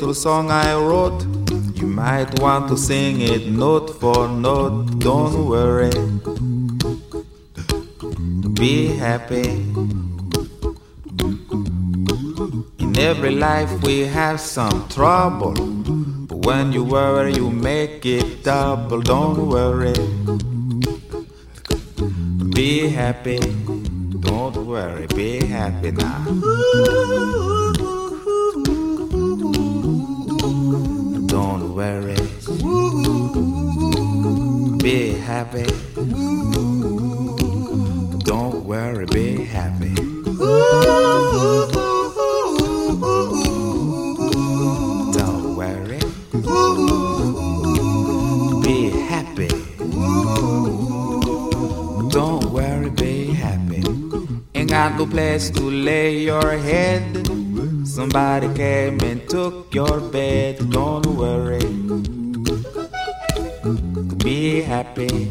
little song I wrote. You might want to sing it note for note. Don't worry, be happy. In every life we have some trouble, but when you worry you make it double. Don't worry, be happy. Don't worry, be happy now. Don't worry, be happy. Don't worry, be happy. Don't worry, be happy. Don't worry, be happy. Ain't got no place to lay your head. Somebody came and took your bed. Don't worry, be happy.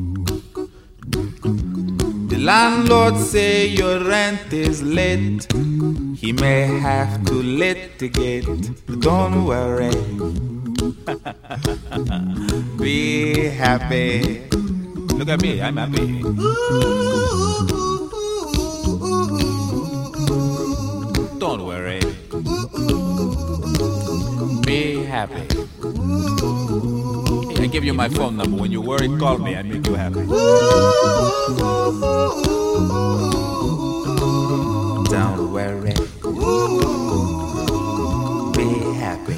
The landlord say your rent is late. He may have to litigate. Don't worry, be happy. Look at me, I'm happy. Don't worry, be happy. I give you my phone number. When you worry, call me. I make you happy. Don't worry, be happy.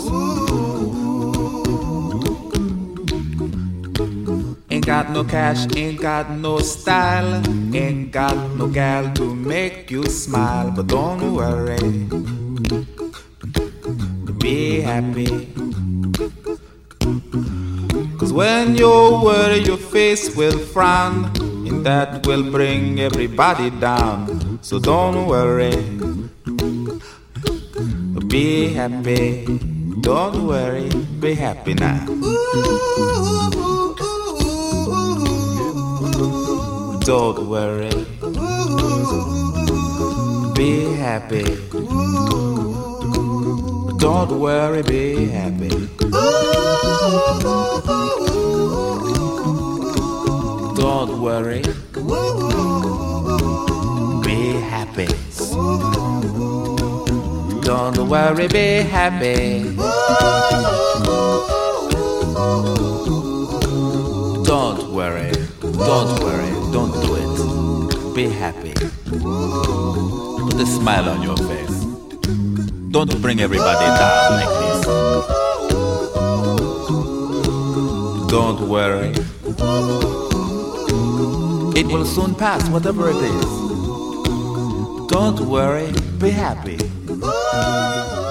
Ain't got no cash, ain't got no style, ain't got no gal to make you smile. But don't worry, be happy. Cause when you worry your face will frown, and that will bring everybody down. So don't worry, be happy. Don't worry, be happy now. Don't worry, be happy. Don't worry, be happy. Don't worry, be happy. Don't worry, be happy. Don't worry, don't worry, don't do it. Be happy. Put a smile on your face. Don't bring everybody down like this. Don't worry, it will soon pass, whatever it is. Don't worry, be happy.